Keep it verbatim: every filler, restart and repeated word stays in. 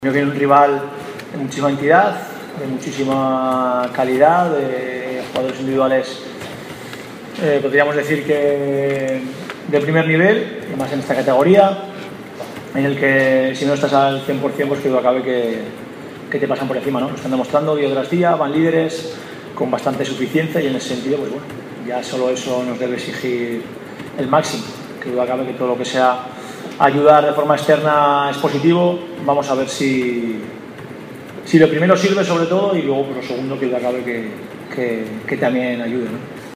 Creo que es un rival de muchísima entidad, de muchísima calidad, de jugadores individuales, eh, podríamos decir que de primer nivel, y más en esta categoría, en el que si no estás al cien por cien, pues que duda cabe que, que te pasan por encima, ¿no? Lo están demostrando día tras día, van líderes con bastante suficiencia y en ese sentido, pues bueno, ya solo eso nos debe exigir el máximo, que duda cabe que todo lo que sea ayudar de forma externa es positivo. Vamos a ver si, si lo primero sirve sobre todo y luego pues, lo segundo que duda cabe que, que, que también ayude, ¿no?